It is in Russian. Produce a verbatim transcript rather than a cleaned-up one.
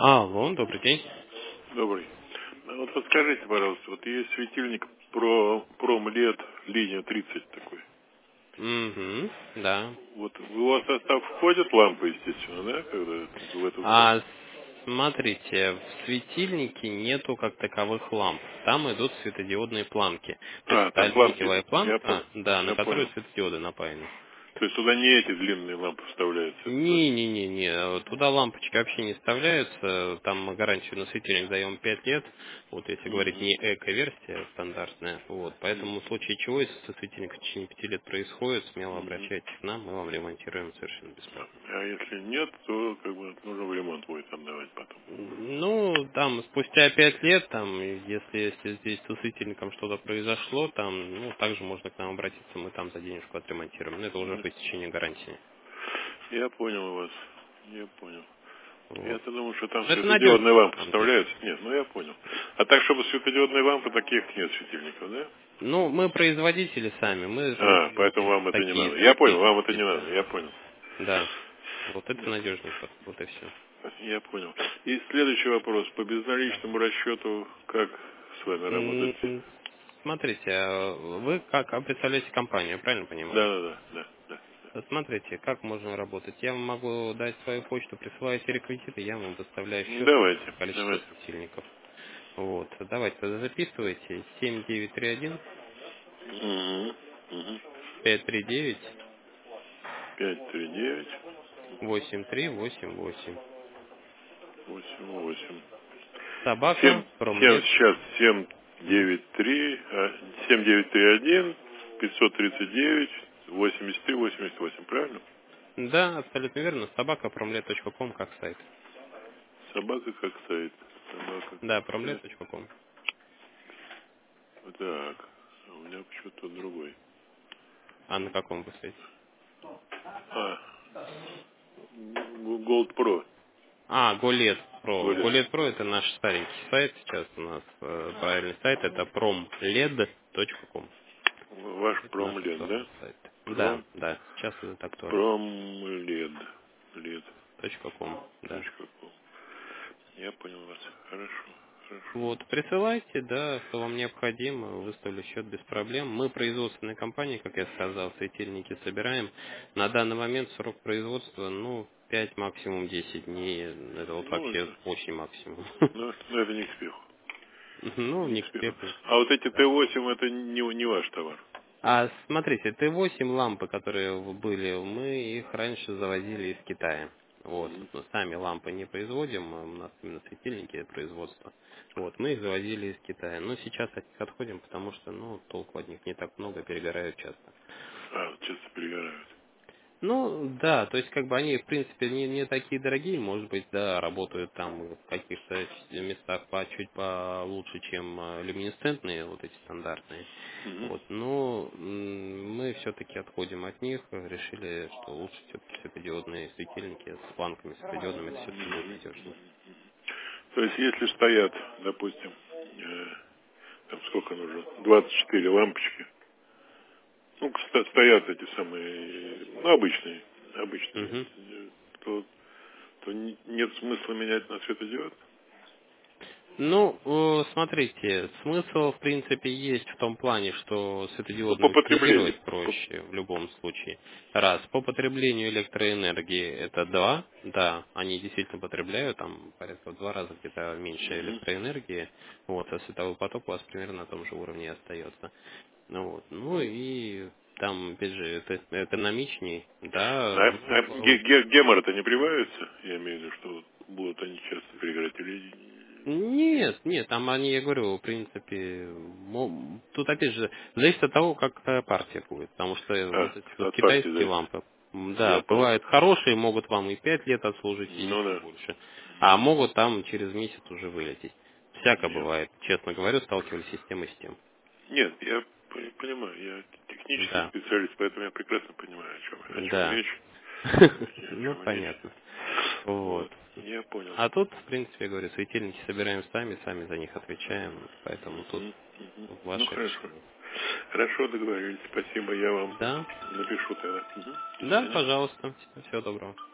Алло, добрый день. Добрый. А Вот подскажите, пожалуйста, вот есть светильник про промлед линия тридцать такой. Угу, да. Вот в его состав входят лампы, естественно, да, когда в эту. А смотрите, в светильнике нету как таковых ламп. Там идут светодиодные планки. То есть А, это там планки. алюминиевая Я понял. планка, да, на Я которую понял. светодиоды напаяны. То есть туда не эти длинные лампы вставляются. Это просто. Не-не-не-не, туда лампочки вообще не вставляются, там мы гарантию на светильник даем пять лет, вот если говорить Мгм. не эко-версия стандартная, вот, поэтому в случае чего, если со светильником в течение пяти лет происходит, смело Мгм. обращайтесь к нам, мы вам ремонтируем совершенно бесплатно. А если нет, то как бы нужно в ремонт будет отдавать потом. Ну, там, спустя пять лет, там, если, если здесь со светильником что-то произошло, там, ну, также можно к нам обратиться, мы там за денежку отремонтируем, но это уже Ну, по истечении гарантии. Я понял вас. Я понял. Вот. Я-то думал, что там Но это надежно, светодиодные на лампы самом деле. вставляются. Нет, ну я понял. А так, чтобы светодиодные лампы, таких нет светильников, да? Ну, мы производители сами, мы А, заводили поэтому вот вам это не такие надо. Я понял, вам это не надо, специально. я понял. Да. Вот это Нет, надежненько, вот и все. я понял. И следующий вопрос. По безналичному расчету, как с вами работать? Смотрите, а вы как а, представляете компанию, правильно понимаю? Да, да, да, да, да. Смотрите, как можно работать. Я вам могу дать свою почту, присылаете реквизиты, я вам выставляю Ну, счет на давайте, количество давайте. светильников. Вот, давайте тогда записывайте семь девять три один Угу, угу. пять три девять пять три девять восемь три восемь восемь. восемь восемь. Собака, Семь, семь, промлет. сейчас семь Мгм. девять три, а, семь девять три один, пятьсот тридцать девять, восемьдесят три, восемьдесят восемь, правильно? Да, абсолютно верно. Собака промлет точка ком как сайт. Собака как сайт. Собака Да, как сайт. промлет точка ком. Вот так. А у меня почему-то другой. А на каком вы сайте? А, Gold Pro. А, Голет Про. Голет. Голет Про это наш старенький сайт. Сейчас у нас э, правильный сайт это промлед точка ком. Ваш Это наш промлед, официальный да? сайт. Да, Пром, да, сейчас это актуально. промлед. Лед. Точка ком, да. Точка ком. Я понял вас. Хорошо, хорошо. Вот, присылайте, да, что вам необходимо, выставлю счет без проблем. Мы производственная компания, как я сказал, светильники собираем. На данный момент срок производства, ну, пять максимум десять дней. Это вот Ну, вообще это, очень максимум. ну, ну, это не к спеху. Ну, Не не к к спеху. спеху. А вот эти Да. Т восемь это не, не ваш товар. А смотрите, Т восемь лампы, которые были, мы их раньше завозили из Китая. Вот. Мгм. Но сами лампы не производим, а у нас именно светильники производства. Вот, мы их завозили из Китая. Но сейчас от них отходим, потому что, ну, толку от них не так много, перегорают часто. А, вот часто перегорают. Ну, да, то есть, как бы они, в принципе, не, не такие дорогие, может быть, да, работают там в каких-то местах по чуть получше, чем э, люминесцентные, вот эти стандартные. Мгм. Вот, но м, мы все-таки отходим от них, решили, что лучше все-таки светодиодные светильники с планками светодиодными, это все-таки будет Мгм. надежнее. То есть, если стоят, допустим, э, там сколько нужно, двадцать четыре лампочки, ну, ста- стоят эти самые, ну, обычные, обычные, Мгм. э, то, то не- нет смысла менять на светодиод? Ну, э, смотрите, смысл, в принципе, есть в том плане, что Ну, по светодиодные потреблению. утилизировать По- проще в любом случае. Раз. По потреблению электроэнергии это два. Да, они действительно потребляют, там порядка в два раза где-то меньше Мгм. электроэнергии. Вот, а световой поток у вас примерно на том же уровне и остается. Ну, вот. Ну и там, опять же, это экономичней, да, А, а ну, ге- ге- гемор это не прибавится? Я имею в виду, что вот будут они часто перегорать или... нет, нет, там они, я говорю, в принципе, мо- тут опять же, зависит от того, как какая партия будет, потому что вот А, эти вот от партии китайские зависит. лампы, м, Я да, понял. бывают хорошие, могут вам и пять лет отслужить, и Ну еще да. больше, а могут там через месяц уже вылететь. Всяко Нет. бывает, честно говорю, сталкивались и с тем, и с тем. Нет, я п- понимаю, я технический Да, специалист, поэтому я прекрасно понимаю, о чем, о чем да, речь. О ну чем речь. понятно, вот. Вот, я понял. А тут, в принципе, я говорю, светильники собираем сами, сами за них отвечаем, поэтому тут Мгм, мгм. Ну ваше хорошо. решение. Хорошо, договорились. Спасибо, я вам Да, напишу тогда. Мгм. До да, свидания. пожалуйста. Всего доброго.